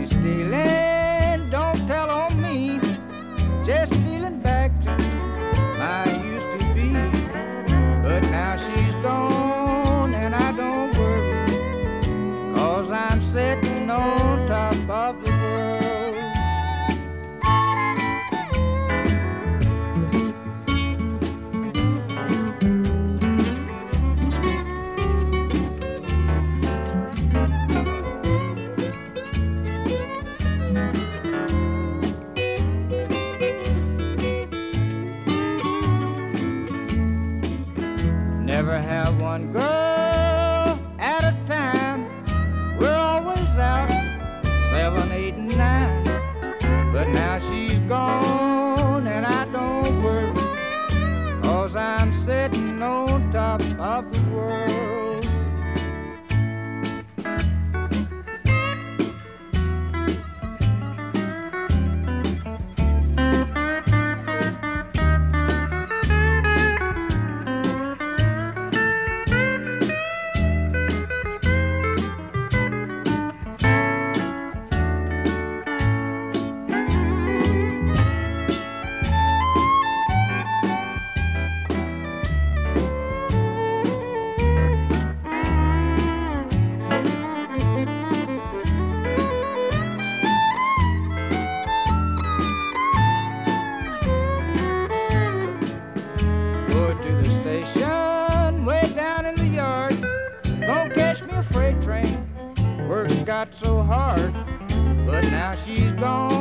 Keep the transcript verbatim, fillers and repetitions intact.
me stealing, don't tell on me, just stealing back to my used to be. But now she's gone and I don't worry, 'cause I'm sitting on top of the world. Never have one girl at a time. We're always out seven, eight, and nine. But now she's gone and I don't worry, 'cause I'm sitting on top of the world. To the station, way down in the yard, gonna catch me a freight train, work's got so hard, but now she's gone